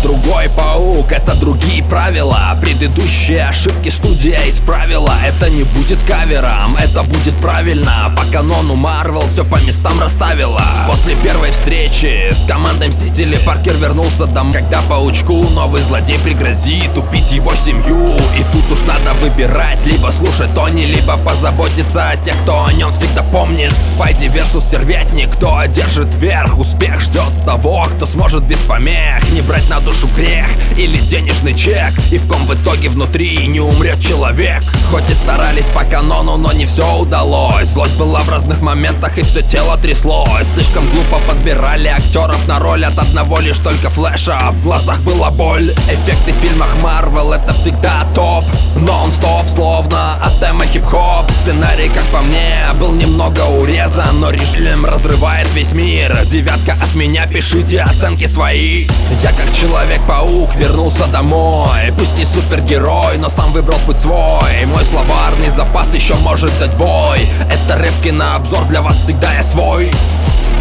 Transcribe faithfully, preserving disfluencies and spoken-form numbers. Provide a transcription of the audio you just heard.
другой паук, это другие правила. Предыдущие ошибки студия исправила. Это не будет кавером, это будет правильно. По канону Marvel все по местам расставила. После первой встречи с командой Мстители Паркер вернулся домой, когда паучку новый злодей пригрозит убить его семью. И тут уж надо выбирать: либо слушать Тони, либо позаботиться о тех, кто о нем всегда помнит. Спайди versus Стервятник, кто одержит верх? Успех ждет того, кто сможет без помех не брать на душу грех или денежный чек, и в ком в итоге внутри не умрет человек. Хоть и старались по канону, но не все удалось. Злость была в разных моментах, и все тело тряслось. Слишком глупо подбирали актеров на роль. От одного лишь только флэша в глазах была боль. Эффекты в фильмах Marvel это всегда топ, нон-стоп, словно от тема хип-хоп. Сценарий, как по мне, был немного урезан, но режим разрывает весь мир. Девятка от меня, пишите оценки свои. Я как Человек-паук вернулся домой. Пусть не супергерой, но сам выбрал путь свой. Мой словарный запас еще может дать бой. Это рэп-кинообзор, для вас всегда я свой.